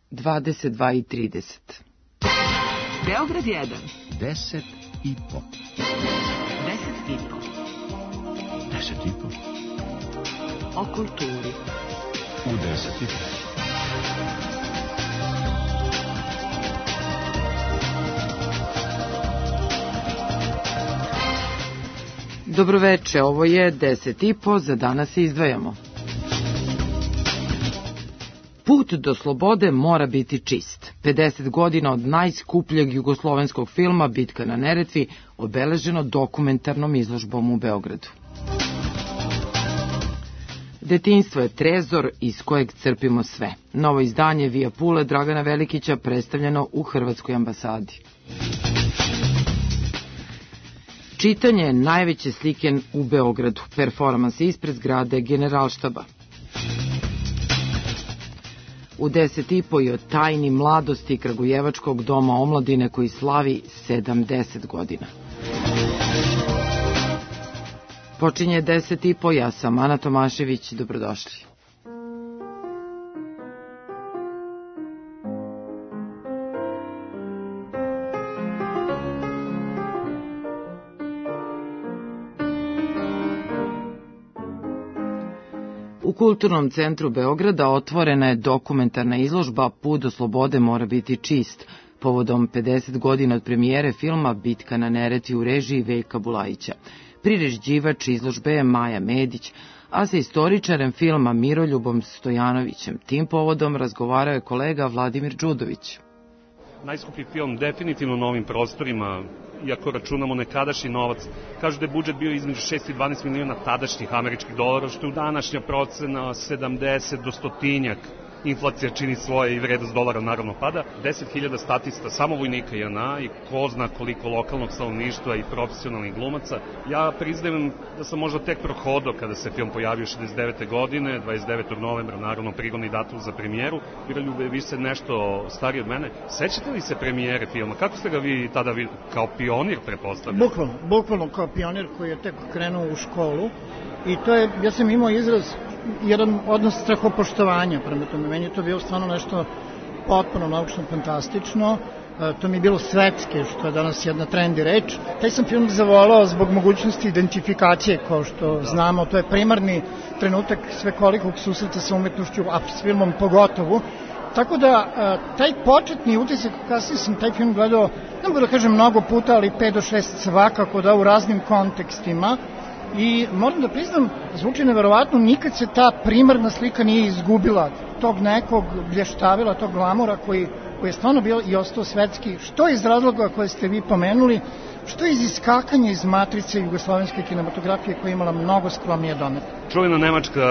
22:30. Beograd 1. 10 i po. 10 i po. 10 i po. O kulturi. U 10 i po. Dobroveče, ovo je 10 i po, za danas se izdvajamo. Put do slobode mora biti čist. 50 godina od najskupljeg jugoslovenskog filma Bitka na Neretvi obeleženo dokumentarnom izložbom u Beogradu. Detinjstvo je trezor iz kojeg crpimo sve. Novo izdanje Via Pule Dragana Velikića predstavljeno u Hrvatskoj ambasadi. Čitanje najveće slike u Beogradu. Performans ispred zgrade Generalštaba. U 10 i po i o tajni mladosti Kragujevačkog doma omladine koji slavi 70 godina. Počinje 10 i po, ja sam Ana Tomašević, dobrodošli. U Kulturnom centru Beograda otvorena je dokumentarna izložba Put do slobode mora biti čist, povodom 50 godina od premijere filma Bitka na Neretvi u režiji Veljka Bulajića. Priređivač izložbe je Maja Medić, a sa istoričarem filma Miroljubom Stojanovićem. Tim povodom razgovarao je kolega Vladimir Đudović. Najskuplji film definitivno na ovim prostorima, iako računamo nekadašnji novac. Kažu da je budžet bio između 6 i 12 miliona tadašnjih američkih dolara, što je u današnja procena 70 do 100-tinjak. Inflacija čini svoje i vrednost dolara naravno pada. 10.000 statista, samo vojnika JNA i ko zna koliko lokalnog stanovništva i profesionalnih glumaca. Ja priznajem da sam možda tek prohodao kada se film pojavio 69. godine, 29. novembra, naravno prigodni datum za premijeru. Miroljube, vi ste nešto stariji od mene. Sećate li se premijere filma? Kako ste ga vi tada kao pionir prepostavljali? Bukvalno kao pionir koji je tek krenuo u školu. I to je, ja sam imao izraz, jedan odnos strahopoštovanja prema tome. Meni je to bilo stvarno nešto potpuno naučno fantastično. To mi je bilo svetske, što je danas jedna trendi reč. Taj sam film zavolao zbog mogućnosti identifikacije, kao što znamo. To je primarni trenutak svekolikog susreta sa umetnošću, a s filmom pogotovo. Tako da, taj početni utisak, kasnije sam taj film gledao, ne mogu da kažem mnogo puta, ali 5 do 6 svakako, da u raznim kontekstima. I moram da priznam, zvuči neverovatno, nikad se ta primarna slika nije izgubila, tog nekog blještavila, tog glamora koji je stvarno bio i ostao svetski, što iz razloga koje ste vi pomenuli, što iz iskakanja iz matrice jugoslovenske kinematografije koja je imala mnogo skromnije domete. Čuvena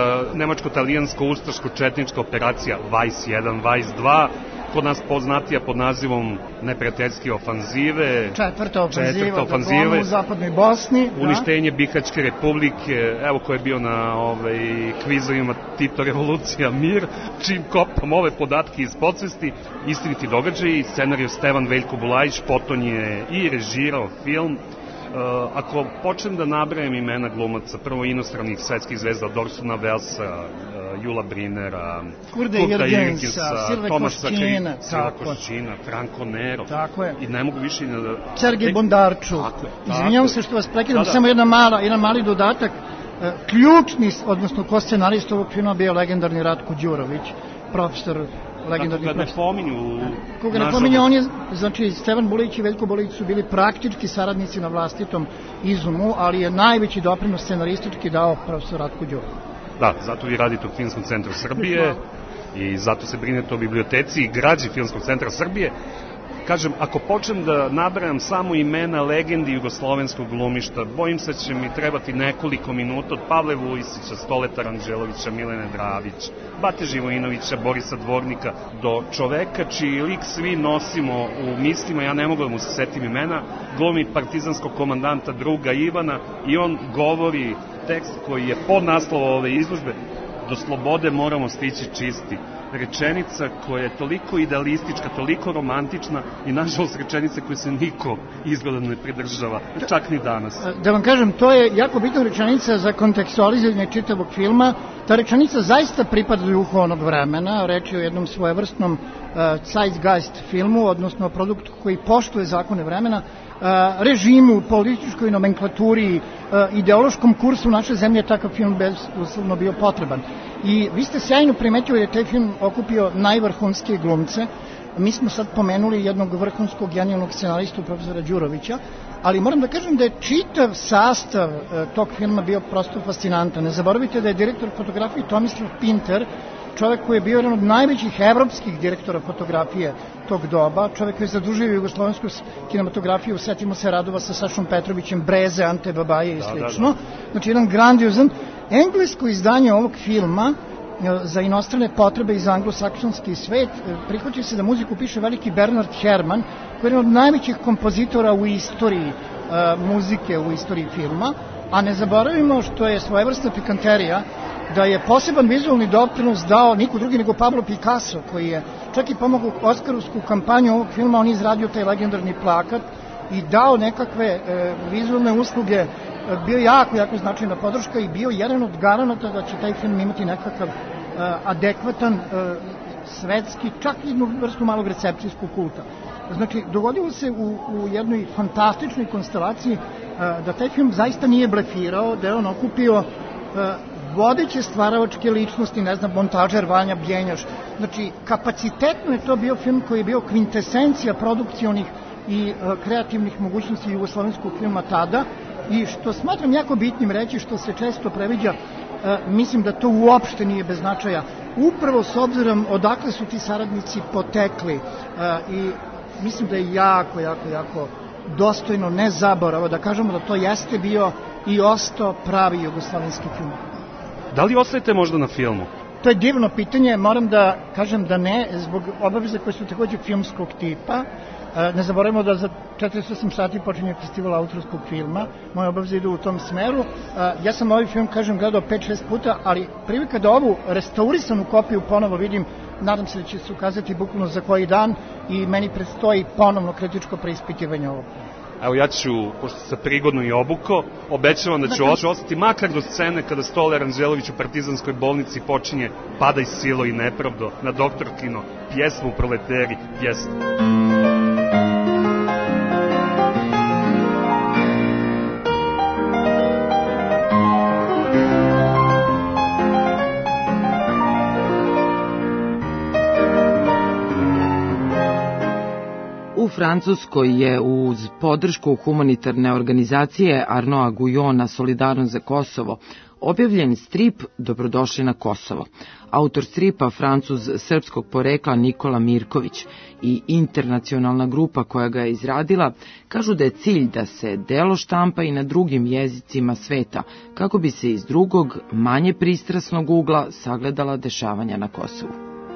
nemačko-talijansko-ustaško-četnička operacija Vajs 1, Vajs 2, kod nas poznatija pod nazivom neprijateljske ofanzive. Četvrta ofanziva u zapadnoj Bosni. Uništenje Bihaćke republike, evo ko je bio na kvizovima Tito revolucija mir, čim kopam ove podatke iz podsvesti, istiniti događaji, scenariju Stevan Veljko Bulajić, potom je i režirao film. Ako počnem da nabrajem imena glumaca, prvo inostranih svetskih zvezda, Dorsona Velsa, Jula Brinera, Kurda Irgensa, Silve Košćina, Franco Nero. Tako je. I ne mogu više da... Sergej Bondarčuk. Izvinjavam se što vas prekidam, samo jedan mali dodatak. Ključni, odnosno ko scenarist ovog filma bio legendarni Ratko Đurović, profesor legendarni profesor. Koga ne pominju, on je, znači, Stevan Bulić i Veljko Bulić su bili praktički saradnici na vlastitom izumu, ali je najveći doprinos scenaristički dao profesor Ratko Đurović. Da, zato vi radite u Filmskom centru Srbije i zato se brinete o biblioteci i građi Filmskog centra Srbije. Kažem, ako počnem da nabrajam samo imena legendi jugoslovenskog glumišta, bojim se će mi trebati nekoliko minuta, od Pavle Vujsića, Stoletara Anđelovića, Milene Dravić, Bate Živojinovića, Borisa Dvornika, do čoveka čiji lik svi nosimo u mislima, ja ne mogu da mu se setim imena, glumi partizanskog komandanta druga Ivana i on govori tekst koji je pod naslov ove izložbe: do slobode moramo stići čisti. rečenica koja je toliko idealistička, toliko romantična i nažalost rečenice koje se niko izgleda ne pridržava, čak ni danas. Da vam kažem, to je jako bitna rečenica za kontekstualiziranje čitavog filma. Ta rečenica zaista pripada duhu onog vremena, reč je o jednom svojevrsnom zeitgeist filmu, odnosno produktu koji poštuje zakone vremena, režimu, političkoj nomenklaturi, ideološkom kursu naše zemlje, takav film bezuslovno bio potreban. I vi ste sjajno primetili da je taj film okupio najvrhunskije glumce. Mi smo sad pomenuli jednog vrhunskog genijalnog scenaristu, profesora Đurovića, ali moram da kažem da je čitav sastav tog filma bio prosto fascinantan. Ne zaboravite da je direktor fotografije Tomislav Pinter, čovek koji je bio jedan od najvećih evropskih direktora fotografije tog doba, čovek koji je zadužio jugoslovensku kinematografiju, setimo se radova sa Sašom Petrovićem, Breze, Ante Babaje i slično. Znači, jedan grandiozan. Englesko izdanje ovog filma za inostrane potrebe i za anglosaksonski svet prihvatio se da muziku piše veliki Bernard Herrmann, koji je jedan od najvećih kompozitora u istoriji muzike, u istoriji filma, a ne zaboravimo što je svojevrsna pikanterija da je poseban vizualni doprinos dao niko drugi nego Pablo Picasso, koji je čak i pomogao Oskarovsku kampanju ovog filma, on izradio taj legendarni plakat i dao nekakve vizualne usluge, bio jako značajna podrška i bio jedan od garanata da će taj film imati nekakav adekvatan svetski, čak i jednu vrstu malog recepcijskog kulta. Znači, dogodilo se u jednoj fantastičnoj konstelaciji da taj film zaista nije blefirao, da je on okupio vodeće stvaravačke ličnosti, ne znam, montažer Vanja Bjenjaš. Znači, kapacitetno je to bio film koji je bio kvintesencija produkcionih i kreativnih mogućnosti jugoslovenskog filma tada i što smatram jako bitnim reći, što se često previđa, mislim da to uopšte nije bez značaja. Upravo s obzirom odakle su ti saradnici potekli i mislim da je jako dostojno, ne zaboravo, da kažemo da to jeste bio i ostao pravi jugoslovenski film. Da li ostajete možda na filmu? To je divno pitanje, moram da kažem da ne, zbog obaveze koje su takođe filmskog tipa. Ne zaboravimo da za 48 sati počinje festival autorskog filma, moje obaveze idu u tom smeru. Ja sam ovaj film, kažem, gledao 5-6 puta, ali prilika da ovu restaurisanu kopiju ponovo vidim, nadam se da će se ukazati bukvalno za koji dan i meni predstoji ponovno kritičko preispitivanje ovog. Evo, ja ću, pošto sam prigodno i obuko, obećavam da ću ostati makar do scene kada Stoler Anđelović u Partizanskoj bolnici počinje Padaj silo i nepravdo na Doktorkino, pjesmu Proleteri, pjesmu. U Francuskoj je uz podršku humanitarne organizacije Arnaud Guillona Solidarnost za Kosovo objavljen strip Dobrodošli na Kosovo. Autor stripa, Francuz srpskog porekla Nikola Mirković i internacionalna grupa koja ga je izradila, kažu da je cilj da se delo štampa i na drugim jezicima sveta, kako bi se iz drugog, manje pristrasnog ugla sagledala dešavanja na Kosovu.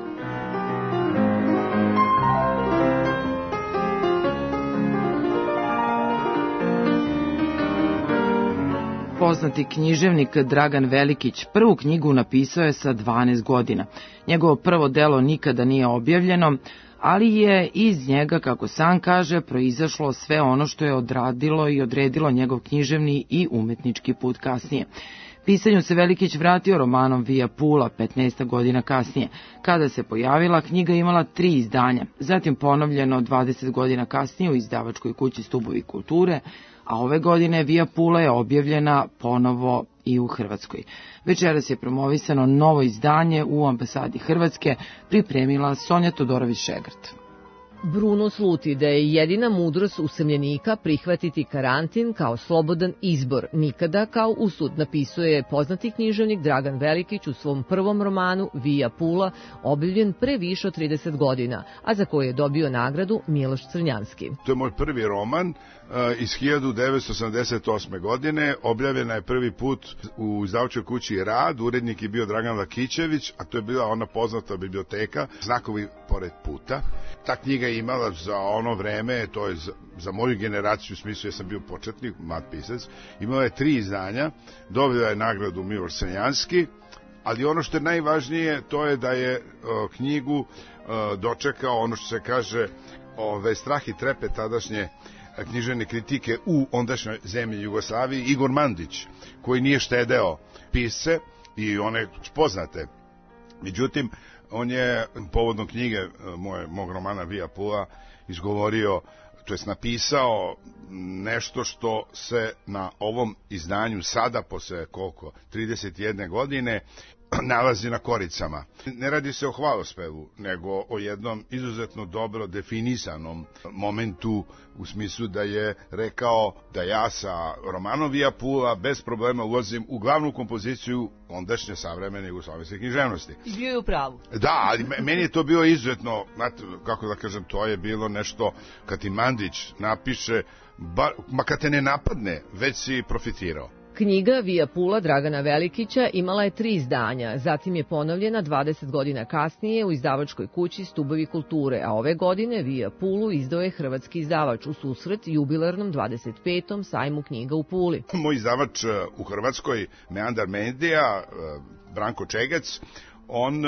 Poznati književnik Dragan Velikić prvu knjigu napisao je sa 12 godina. Njegovo prvo delo nikada nije objavljeno, ali je iz njega, kako sam kaže, proizašlo sve ono što je odradilo i odredilo njegov književni i umetnički put kasnije. Pisanju se Velikić vratio romanom Via Pula 15 godina kasnije. Kada se pojavila, knjiga imala 3 izdanja, zatim ponovljeno 20 godina kasnije u izdavačkoj kući Stubovi kulture, a ove godine Via Pula je objavljena ponovo i u Hrvatskoj. Večeras je promovisano novo izdanje u ambasadi Hrvatske, pripremila Sonja Todorović-Šegrt. Bruno sluti da je jedina mudrost usamljenika prihvatiti karantin kao slobodan izbor, nikada kao usud, napisuje poznati književnik Dragan Velikić u svom prvom romanu Via Pula, objavljen pre više od 30 godina, a za koje je dobio nagradu Miloš Crnjanski. To je moj prvi roman iz 1988. godine, objavljena je prvi put u izdavačkoj kući Rad, urednik je bio Dragan Lakićević, a to je bila ona poznata biblioteka Znakovi pored puta. Ta knjiga je imala za ono vreme, to je za moju generaciju, u smislu ja sam bio početnik, mlad pisac, imala je 3 izdanja, dobila je nagradu Miloš Crnjanski, ali ono što je najvažnije to je da je knjigu dočekao ono što se kaže strah i trepet tadašnje književne kritike u ondašnjoj zemlji Jugoslaviji, Igor Mandić, koji nije štedeo pisce i one poznate. Međutim, on je povodom knjige mog romana Via Pula izgovorio, to jest napisao nešto što se na ovom izdanju sada, posle 31 godine, nalazi na koricama. Ne radi se o hvalospevu, nego o jednom izuzetno dobro definisanom momentu, u smislu da je rekao da ja sa romanom Via Pula bez problema ulazim u glavnu kompoziciju ondašnje savremene jugoslovenske književnosti. I bio je u pravu. Da, ali meni je to bilo izuzetno, kako da kažem, to je bilo nešto, kad ti Mandić napiše, ma kad te ne napadne, već si profitirao. Knjiga Via Pula Dragana Velikića imala je 3 izdanja, zatim je ponovljena 20 godina kasnije u izdavačkoj kući Stubovi kulture, a ove godine Via Pulu izdao je hrvatski izdavač u susret jubilarnom 25. sajmu knjiga u Puli. Moj izdavač u Hrvatskoj, Meandar Media, Branko Čegec, on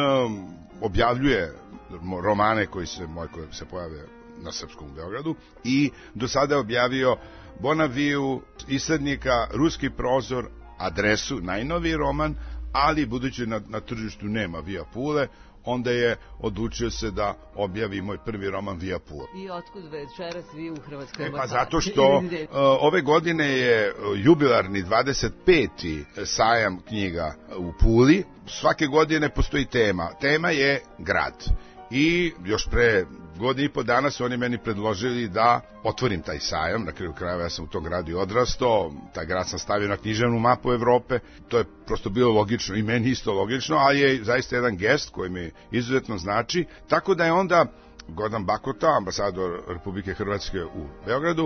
objavljuje romane koji se pojave na srpskom u Beogradu i do sada je objavio Bonaviju, Islednika, Ruski prozor, Adresu, najnoviji roman, ali budući na tržištu nema Via Pule, onda je odlučio se da objavi moj prvi roman Via Pula. I otkud večeras vi u Hrvatskoj ambasadi? Pa zato što ove godine je jubilarni 25. sajam knjiga u Puli. Svake godine postoji tema. Tema je grad. I još pre godinu i po dana su oni meni predložili da otvorim taj sajam. Na kraju krajeva ja sam u tom gradu i odrastao, taj grad sam stavio na književnu mapu Evrope, to je prosto bilo logično i meni isto logično, ali je zaista jedan gest koji mi izuzetno znači, tako da je onda Gordan Bakota, ambasador Republike Hrvatske u Beogradu,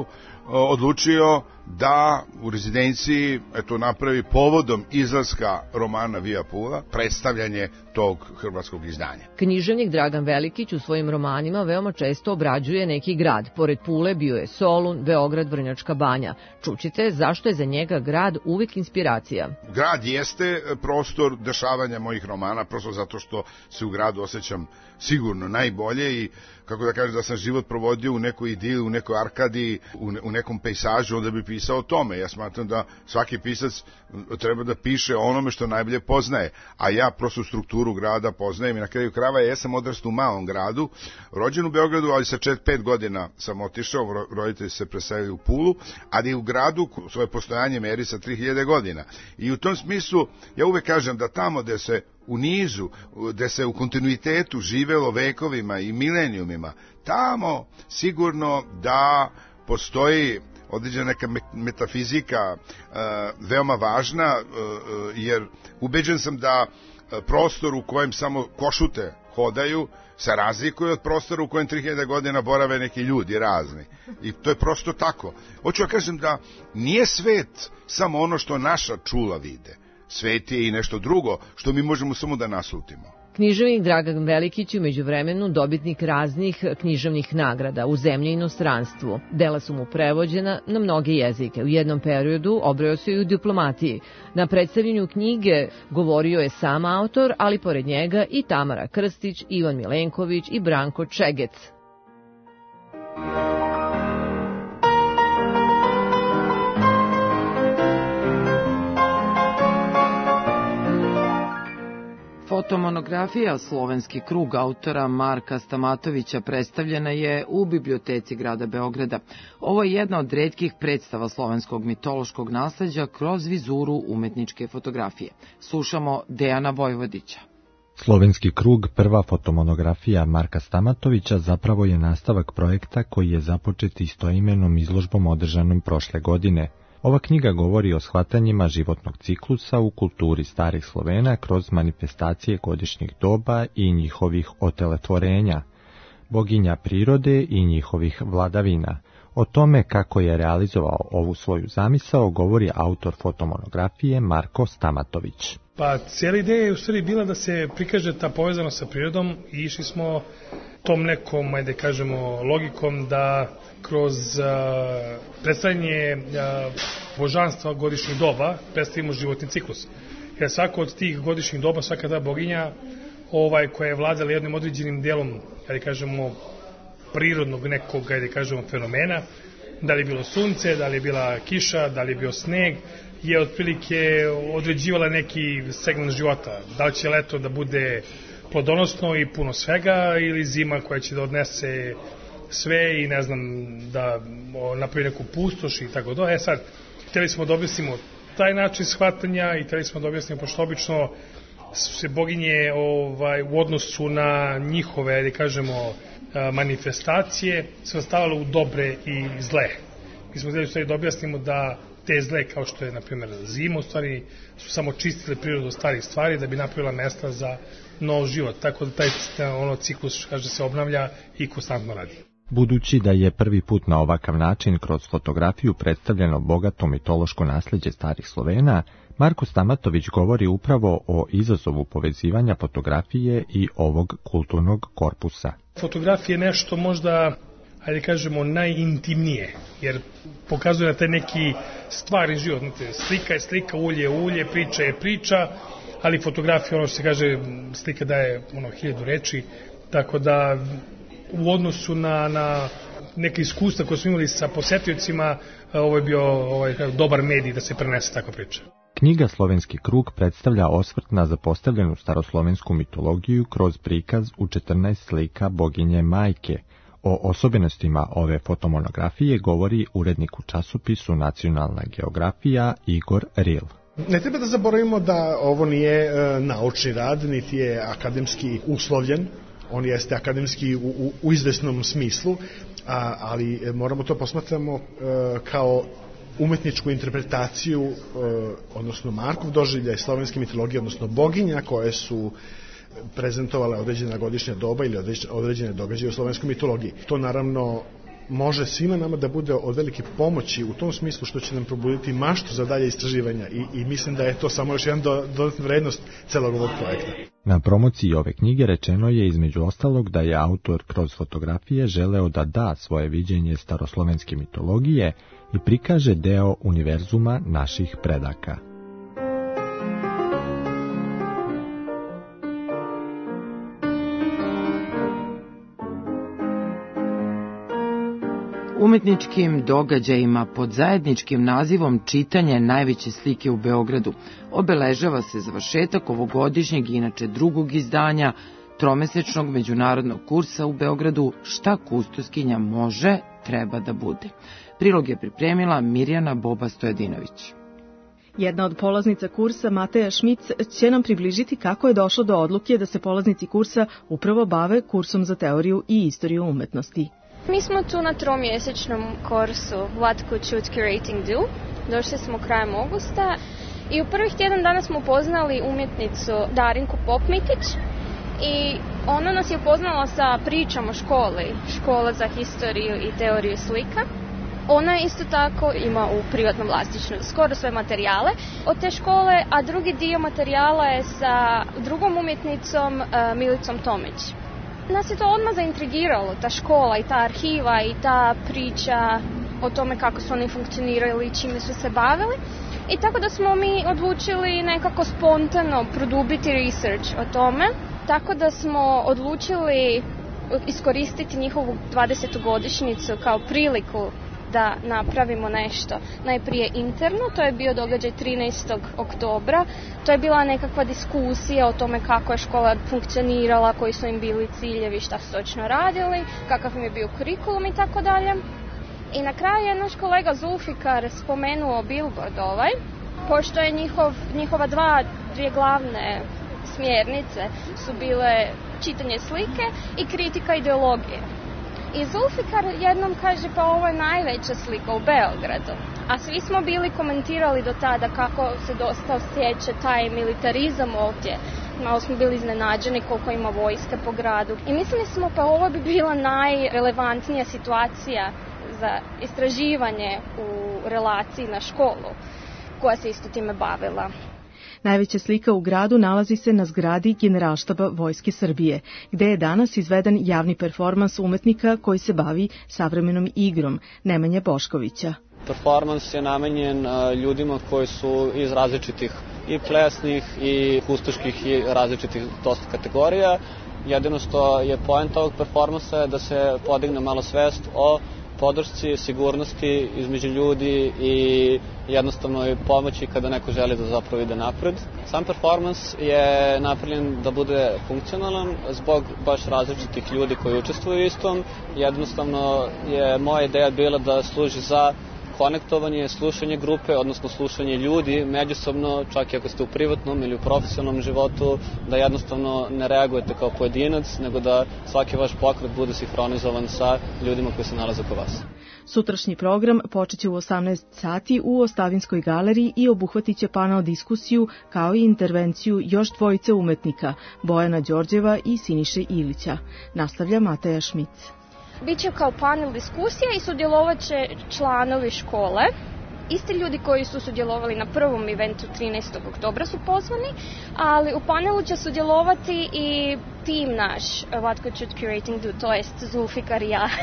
odlučio da u rezidenciji napravi povodom izlaska romana Via Pula predstavljanje tog hrvatskog izdanja. Književnik Dragan Velikić u svojim romanima veoma često obrađuje neki grad. Pored Pule bio je Solun, Beograd, Vrnjačka Banja. Čućite zašto je za njega grad uvek inspiracija. Grad jeste prostor dešavanja mojih romana, prosto zato što se u gradu osjećam sigurno najbolje i kako da kažem da sam život provodio u nekoj idili, u nekoj arkadiji, u nekom pejsažu, onda bi pisao o tome. Ja smatram da svaki pisac treba da piše o onome što najbolje poznaje, a ja prosto strukturu grada poznajem i na kraju krajeva ja sam odrastao u malom gradu, rođen u Beogradu, ali sa 5 godina sam otišao, roditelji se preselili u Pulu, ali u gradu svoje postojanje meri sa 3000 godina. I u tom smislu ja uvek kažem da tamo gde se u nizu, gde se u kontinuitetu živelo vekovima i milenijumima, tamo sigurno da postoji određena neka metafizika veoma važna, jer ubeđen sam da prostor u kojem samo košute hodaju se razlikuje od prostora u kojem 3000 godina borave neki ljudi razni. I to je prosto tako. Hoću da kažem da nije svet samo ono što naša čula vide. Svet je i nešto drugo što mi možemo samo da naslutimo. Književnik Dragan Velikić je međuvremenu dobitnik raznih književnih nagrada u zemlji i inostranstvu. Dela su mu prevođena na mnoge jezike. U jednom periodu obreo se i u diplomatiji. Na predstavljanju knjige govorio je sam autor, ali pored njega i Tamara Krstić, Ivan Milenković i Branko Čegec. Fotomonografija Slovenski krug autora Marka Stamatovića predstavljena je u biblioteci grada Beograda. Ovo je jedna od retkih predstava slovenskog mitološkog nasleđa kroz vizuru umetničke fotografije. Slušamo Dejana Vojvodića. Slovenski krug, prva fotomonografija Marka Stamatovića, zapravo je nastavak projekta koji je započet istoimenom izložbom održanom prošle godine. Ova knjiga govori o shvatanjima životnog ciklusa u kulturi starih Slovena kroz manifestacije godišnjih doba i njihovih otelotvorenja, boginja prirode i njihovih vladavina. O tome kako je realizovao ovu svoju zamisao govori autor fotomonografije Marko Stamatović. Pa cijela ideja je u stvari bila da se prikaže ta povezanost sa prirodom i išli smo tom nekom, ajde kažemo, logikom da kroz predstavljanje božanstva godišnjih doba predstavimo životni ciklus. jer svako od tih godišnjih doba, svaka ta boginja koja je vladala jednim određenim delom, kada kažemo, prirodnog nekog, kada kažemo, fenomena, da li je bilo sunce, da li je bila kiša, da li je bio sneg, je otprilike određivala neki segment života. Da li će leto da bude plodonosno i puno svega, ili zima koja će da odnese sve i ne znam, da napravi neku pustoš i tako da. Sad, htjeli smo da objasnimo taj način shvatanja i htjeli smo da objasnimo, pošto obično se boginje u odnosu na njihove, da kažemo, manifestacije svrstavalo u dobre i zle. Mi smo htjeli da objasnimo da te zle, kao što je, na primjer, zima, u stvari su samo čistile prirodu starih stvari da bi napravila mesta za nov život. Tako da taj ciklus, kaže, se obnavlja i konstantno radi. Budući da je prvi put na ovakav način kroz fotografiju predstavljeno bogato mitološko nasleđe starih Slovena, Marko Stamatović govori upravo o izazovu povezivanja fotografije i ovog kulturnog korpusa. Fotografija je nešto možda, ajde kažemo, najintimnije, jer pokazuje na taj neki stvarni život. Slika je slika, ulje je ulje, priča je priča, ali fotografija, ono što se kaže, slika daje 1000 reči, tako da u odnosu na neke iskustva koje smo imali sa posetiocima, ovo je bio dobar medij da se prenese takva priča. Knjiga Slovenski krug predstavlja osvrt na zapostavljenu staroslovensku mitologiju kroz prikaz u 14 slika boginje Majke. O osobenostima ove fotomonografije govori urednik u časopisu Nacionalna geografija Igor Ril. Ne treba da zaboravimo da ovo nije naučni rad, niti je akademski uslovljen. On jeste akademski u izvesnom smislu, ali moramo to posmatramo kao umetničku interpretaciju, odnosno Markov doživljaj slovenske mitologije, odnosno boginja koje su prezentovale određena godišnja doba ili određene događaje u slovenskoj mitologiji. To naravno može svima nama da bude od velike pomoći u tom smislu što će nam probuditi maštu za dalje istraživanja i mislim da je to samo još jedan dodatna vrednost celog ovog projekta. Na promociji ove knjige rečeno je između ostalog da je autor kroz fotografije želeo da da svoje viđenje staroslovenske mitologije i prikaže deo univerzuma naših predaka. Umetničkim događajima pod zajedničkim nazivom Čitanje najveće slike u Beogradu obeležava se završetak ovogodišnjeg, inače drugog izdanja, tromesečnog međunarodnog kursa u Beogradu Šta kustoskinja može, treba da bude. Prilog je pripremila Mirjana Boba Stojadinović. Jedna od polaznica kursa, Mateja Šmic, će nam približiti kako je došlo do odluke da se polaznici kursa upravo bave kursom za teoriju i istoriju umetnosti. Mi smo tu na tromjesečnom kursu What Could Shoot Curating Do. Došli smo krajem augusta i u prvih tjedan dana smo upoznali umjetnicu Darinku Popmitić i ona nas je upoznala sa pričom o školi, škola za historiju i teoriju slika. Ona isto tako ima u privatnom vlasništvu skoro sve materijale od te škole, a drugi dio materijala je sa drugom umjetnicom Milicom Tomić. Nas je to odmah zaintrigiralo, ta škola i ta arhiva i ta priča o tome kako su oni funkcionirali i čime su se bavili. I tako da smo mi odlučili nekako spontano produbiti research o tome. Tako da smo odlučili iskoristiti njihovu 20. godišnjicu kao priliku da napravimo nešto. Najprije interno, to je bio događaj 13. oktobra. To je bila nekakva diskusija o tome kako je škola funkcionirala, koji su im bili ciljevi, šta su točno radili, kakav im je bio kurikulum i tako dalje. I na kraju je naš kolega Zulfikar spomenuo billboard pošto je njihova dvije glavne smjernice su bile čitanje slike i kritika ideologije. I Zulfikar jednom kaže pa ovo je najveća slika u Beogradu. A svi smo bili komentirali do tada kako se dosta osjeća taj militarizam ovdje. Malo smo bili iznenađeni koliko ima vojske po gradu. I mislili smo pa ovo bi bila najrelevantnija situacija za istraživanje u relaciji na školu koja se isto time bavila. Najveća slika u gradu nalazi se na zgradi Generalštaba Vojske Srbije, gde je danas izveden javni performans umetnika koji se bavi savremenom igrom, Nemanje Boškovića. Performans je namenjen ljudima koji su iz različitih i plesnih i kustoških i različitih dosta kategorija. Jedino što je poenta ovog performansa je da se podigne malo svest o podršci, sigurnosti između ljudi i jednostavno pomoći kada neko želi da zapravo ide napred. Sam performans je napravljen da bude funkcionalan zbog baš različitih ljudi koji učestvuju u istom. Jednostavno je moja ideja bila da služi za konektovanje, slušanje grupe, odnosno slušanje ljudi međusobno, čak i ako ste u privatnom ili u profesionalnom životu, da jednostavno ne reagujete kao pojedinac, nego da svaki vaš pokret bude sinhronizovan sa ljudima koji se nalaze oko vas. Sutrašnji program počeće u 18 sati u Ostavinskoj galeriji i obuhvatit će panel diskusiju kao i intervenciju još dvojice umetnika, Bojana Đorđeva i Siniše Ilića. Nastavlja Mateja Šmic. Biće kao panel diskusija i sudjelovat će članovi škole. Isti ljudi koji su sudjelovali na prvom eventu 13. oktobra su pozvani, ali u panelu će sudjelovati i tim naš What Could Should Curating Do, to jest Zulfikar i ja.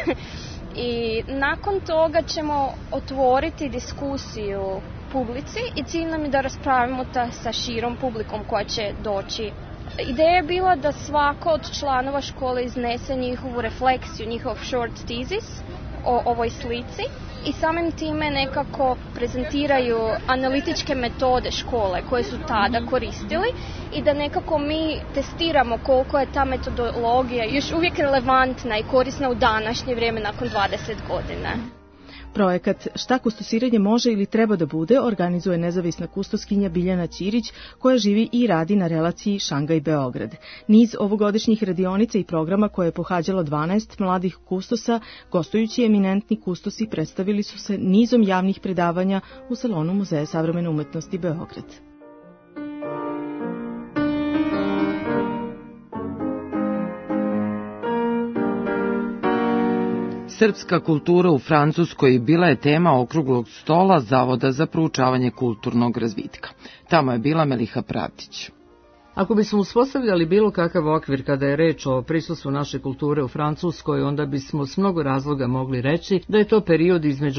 I nakon toga ćemo otvoriti diskusiju publici i cilj nam je da raspravimo sa širom publikom koja će doći. Ideja je bila da svako od članova škole iznese njihovu refleksiju, njihov short thesis o ovoj slici i samim time nekako prezentiraju analitičke metode škole koje su tada koristili i da nekako mi testiramo koliko je ta metodologija još uvijek relevantna i korisna u današnje vrijeme nakon 20 godina. Projekat Šta kustosiranje može ili treba da bude organizuje nezavisna kustoskinja Biljana Ćirić koja živi i radi na relaciji Šangaj-Beograd. Niz ovogodišnjih radionica i programa koje je pohađalo 12 mladih kustosa, gostujući eminentni kustosi predstavili su se nizom javnih predavanja u salonu Muzeja savremene umetnosti Beograd. Srpska kultura u Francuskoj bila je tema okruglog stola Zavoda za proučavanje kulturnog razvitka. Tamo je bila Meliha Pravdić. Ako bismo uspostavljali bilo kakav okvir kada je reč o prisustvu naše kulture u Francuskoj, onda bismo s mnogo razloga mogli reći da je to period između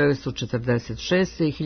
1946. i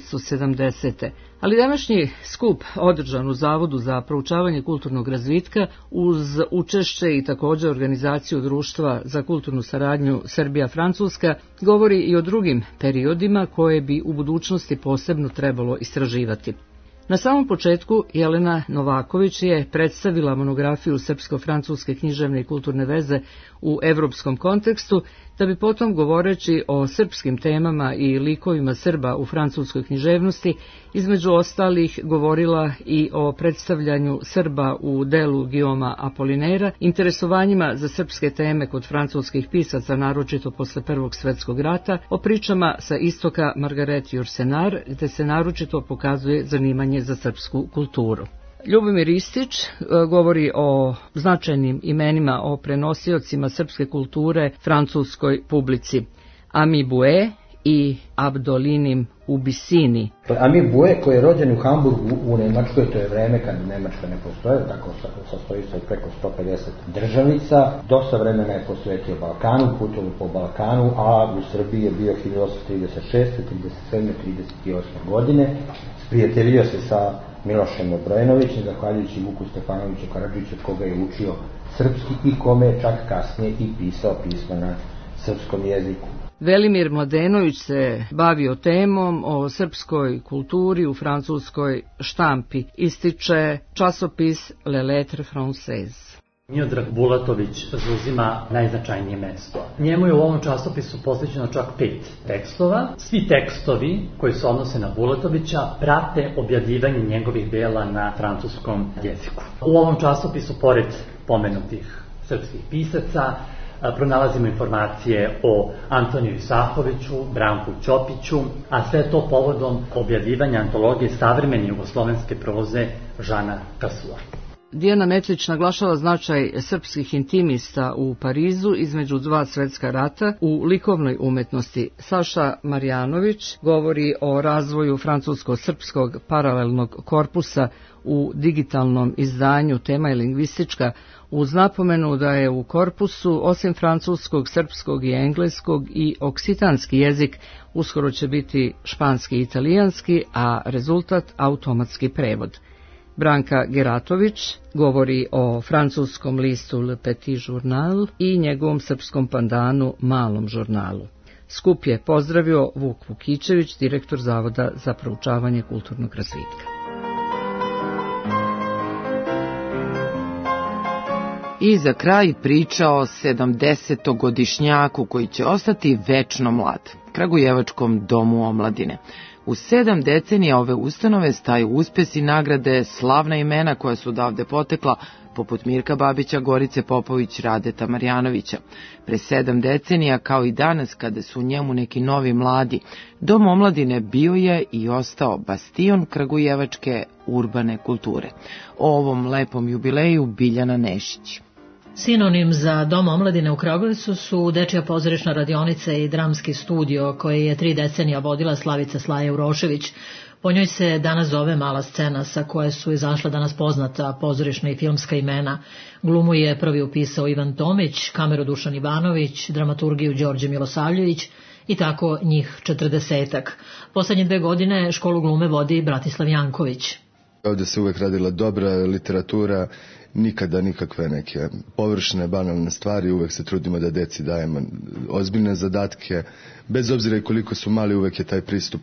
1970. Ali današnji skup održan u Zavodu za proučavanje kulturnog razvitka uz učešće i također organizaciju Društva za kulturnu saradnju Srbija-Francuska govori i o drugim periodima koje bi u budućnosti posebno trebalo istraživati. Na samom početku Jelena Novaković je predstavila monografiju srpsko-francuske književne i kulturne veze u evropskom kontekstu, da bi potom govoreći o srpskim temama i likovima Srba u francuskoj književnosti, između ostalih govorila i o predstavljanju Srba u delu Guillauma Apollinera, interesovanjima za srpske teme kod francuskih pisaca, naročito posle Prvog svjetskog rata, o pričama sa istoka Margaret Yourcenar, gde se naročito pokazuje zanimanje za srpsku kulturu. Ljubomir Ristić govori o značajnim imenima, o prenosiocima srpske kulture francuskoj publici. Ami Bue i Abdolinim Ubisini. Ami Bue, koji je rođen u Hamburgu u Nemačkoj, to je vreme kad Nemačka ne postoje, tako sastoji se preko 150 državnica. Dosta vremena je posvetio Balkanu, putovao po Balkanu, a u Srbiji je bio 1836. 37. 38. godine. Sprijateljio se sa Milošem Obrenovićem, zahvaljujući Vuku Stefanoviću Karadžiću, od koga je učio srpski i kome je čak kasnije i pisao pisma na srpskom jeziku. Velimir Mladenović se bavio temom o srpskoj kulturi u francuskoj štampi. Ističe časopis Le Lettres Françaises. Miodrag Bulatović zauzima najznačajnije mesto. Njemu je u ovom časopisu posvećeno čak 5 tekstova. Svi tekstovi koji se odnose na Bulatovića prate objavljivanje njegovih dela na francuskom jeziku. U ovom časopisu, pored pomenutih srpskih pisaca, pronalazimo informacije o Antoniju Isahoviću, Branku Ćopiću, a sve to povodom objavljivanja antologije savremene jugoslovenske proze Žana Kasua. Dijana Metlić naglašava značaj srpskih intimista u Parizu između dva svetska rata u likovnoj umetnosti. Saša Marjanović govori o razvoju francusko-srpskog paralelnog korpusa u digitalnom izdanju. Tema je lingvistička uz napomenu da je u korpusu osim francuskog, srpskog i engleskog i oksitanski jezik, uskoro će biti španski i italijanski, a rezultat automatski prevod. Branka Geratović govori o francuskom listu Le Petit Journal i njegovom srpskom pandanu Malom žurnalu. Skup je pozdravio Vuk Vukićević, direktor Zavoda za proučavanje kulturnog razvitka. I za kraj priča o 70-godišnjaku koji će ostati večno mlad, Kragujevačkom domu omladine. U 7 decenija ove ustanove staju uspesi, nagrade, slavna imena koja su odavde potekla, poput Mirka Babića, Gorice Popović, Radeta Marjanovića. Pre 7 decenija, kao i danas kada su u njemu neki novi mladi, dom omladine bio je i ostao bastion kragujevačke urbane kulture. O ovom lepom jubileju Biljana Nešić. Sinonim za Dom omladine u Kragujevcu su Dečija pozorišna radionica i dramski studio koje je 3 decenija vodila Slavica Slaja Urošević. Po njoj se danas zove Mala scena, sa koje su izašla danas poznata pozorišna i filmska imena. Glumu je prvi upisao Ivan Tomić, kameru Dušan Ivanović, dramaturgiju Đorđe Milosavljević i tako njih 40-ak. Poslednje 2 godine školu glume vodi Bratislav Janković. Ovde se uvek radila dobra literatura, nikada nikakve neke površne, banalne stvari, uvek se trudimo da deci dajemo ozbiljne zadatke, bez obzira i koliko su mali, uvek je taj pristup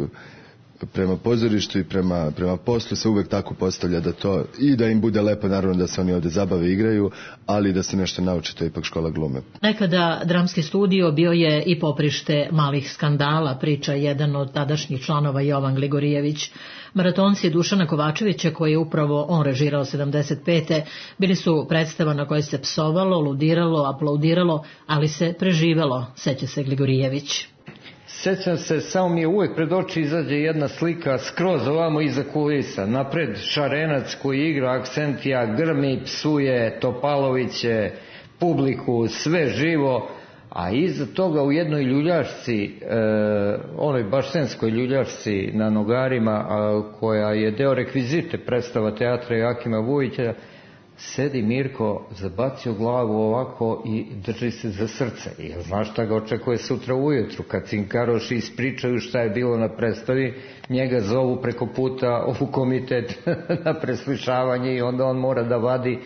prema pozorištu i prema poslu se uvek tako postavlja da to, i da im bude lepo, naravno da se oni ovde zabave i igraju, ali da se nešto nauče, to je ipak škola glume. Nekada dramski studio bio je i poprište malih skandala, priča jedan od tadašnjih članova Jovan Gligorijević. Maratonci Dušana Kovačevića, koji je upravo on režirao 75. bili su predstava na kojoj se psovalo, ludiralo, aplaudiralo, ali se preživelo, seća se Gligorijević. Sećam se, samo mi je uvek pred oči izađe jedna slika skroz ovamo iza kulisa. Napred Šarenac koji igra Aksentija, grmi, psuje, Topaloviće, publiku, sve živo, a iza toga u jednoj ljuljašci, onoj baštenskoj ljuljašci na Nogarima, koja je deo rekvizite predstava teatra Jakima Vujića, sedi Mirko, zabacio glavu ovako i drži se za srce. I znaš šta ga očekuje sutra ujutru, kad cinkaroši ispričaju šta je bilo na predstavi, njega zovu preko puta u komitet na preslišavanje i onda on mora da vadi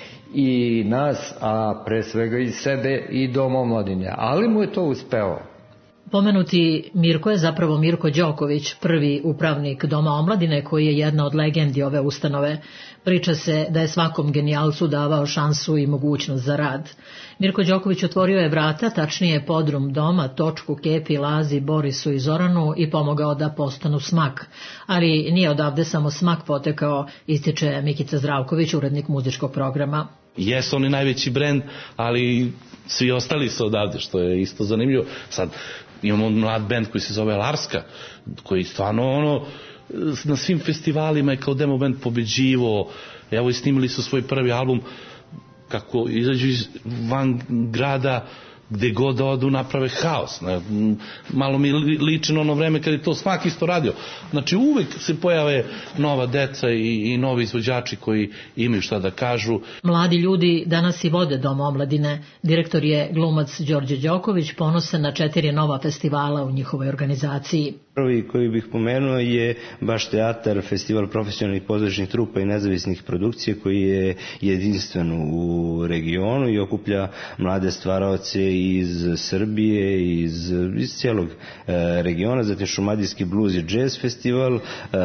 i nas, a pre svega i sebe i Dom omladine. Ali mu je to uspeo. Pomenuti Mirko je zapravo Mirko Đoković, prvi upravnik Doma omladine, koji je jedna od legendi ove ustanove. Priča se da je svakom genijalcu davao šansu i mogućnost za rad. Mirko Đoković otvorio je vrata, tačnije podrum doma, Točku, Kepi, Lazi, Borisu i Zoranu i pomogao da postanu smak. Ali nije odavde samo smak potekao, ističe Mikica Zdravković, urednik muzičkog programa. Jesu oni najveći brend, ali svi ostali su odavde, što je isto zanimljivo. Sad imamo mlad bend koji se zove Larska, koji stvarno na svim festivalima je kao demo band pobeđivo. Evo i snimili su svoj prvi album, kako izađu van grada, gde god odu naprave haos. Malo mi liči na ono vreme kada je to Smak isto radio. Znači uvek se pojave nova deca i novi izvođači koji imaju šta da kažu. Mladi ljudi danas i vode Dom omladine. Direktor je glumac Đorđe Đoković, ponosan na 4 nova festivala u njihovoj organizaciji. Prvi koji bih pomenuo je baš teatar, festival profesionalnih pozorišnih trupa i nezavisnih produkcija koji je jedinstven u regionu i okuplja mlade stvaraoce iz Srbije, iz cijelog regiona. Zatim Šumadijski bluz i jazz festival,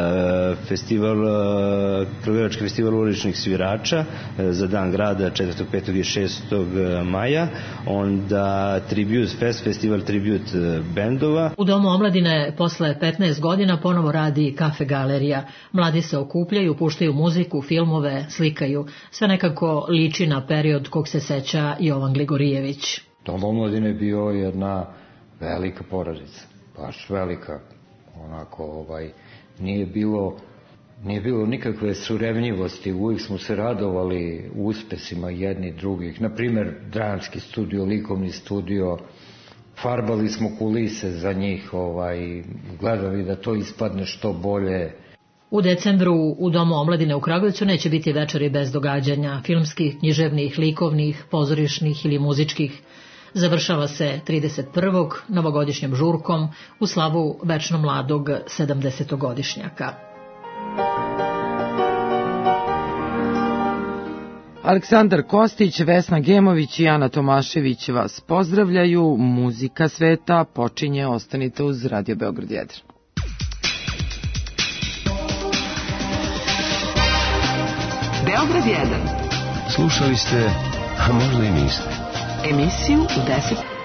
Kragujevački festival uličnih svirača za dan grada 4., 5. i 6. maja, onda Tribute Fest, festival Tribute bendova. U Domu omladine posle 15 godina ponovo radi kafe galerija. Mladi se okupljaju, puštaju muziku, filmove, slikaju. Sve nekako liči na period kog se seća Jovan Gligorijević. Dom omladine bio jedna velika porodica, baš velika. Onako, nije bilo nikakve surevnjivosti, uvijek smo se radovali uspesima jedni drugih. Naprimer, dramski studio, likovni studio, farbali smo kulise za njih, gledali da to ispadne što bolje. U decembru u Domu omladine u Kragujevcu neće biti večeri bez događanja, filmskih, književnih, likovnih, pozorišnih ili muzičkih. Završava se 31. novogodišnjom žurkom u slavu večno mladog 70-godišnjaka. Aleksandar Kostić, Vesna Gemović i Ana Tomašević vas pozdravljaju. Muzika sveta počinje, ostanite uz Radio Beograd 1. Beograd 1. Slušali ste, a možda i niste. Emisiju u 10.